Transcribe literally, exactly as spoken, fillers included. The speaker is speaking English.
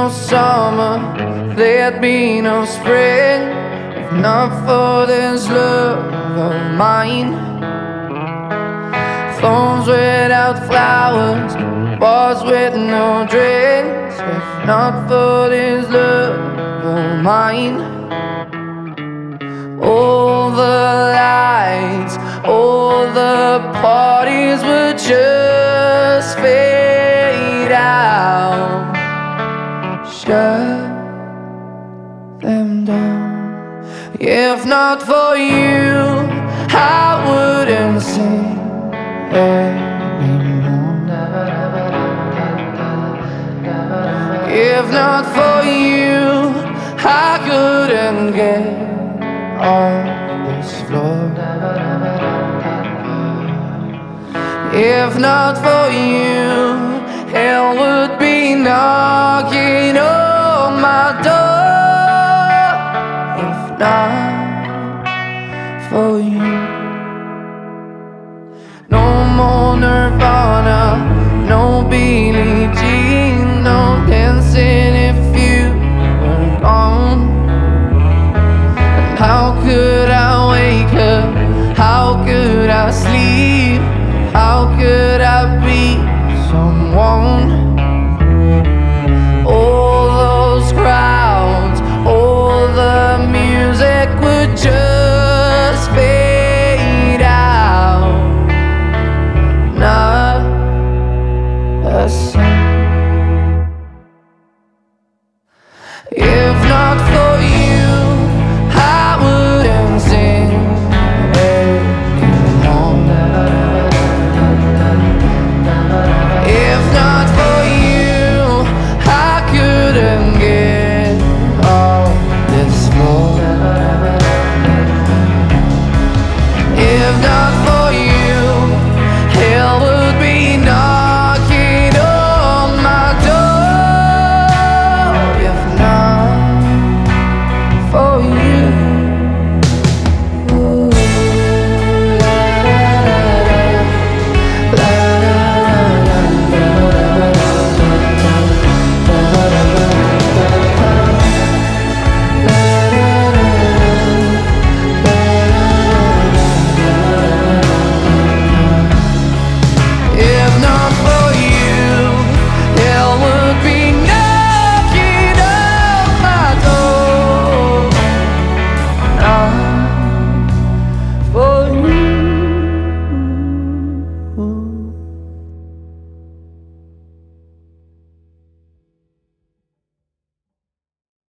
summer, there'd be no spring, if not for this love of mine. Thorns without flowers, bars with no drinks, if not for this love of mine. All the lights, all the parties would just fade out. Shut them down. If not for you, I wouldn't sing anymore. If not for you, I couldn't get off this floor. If not for you, hell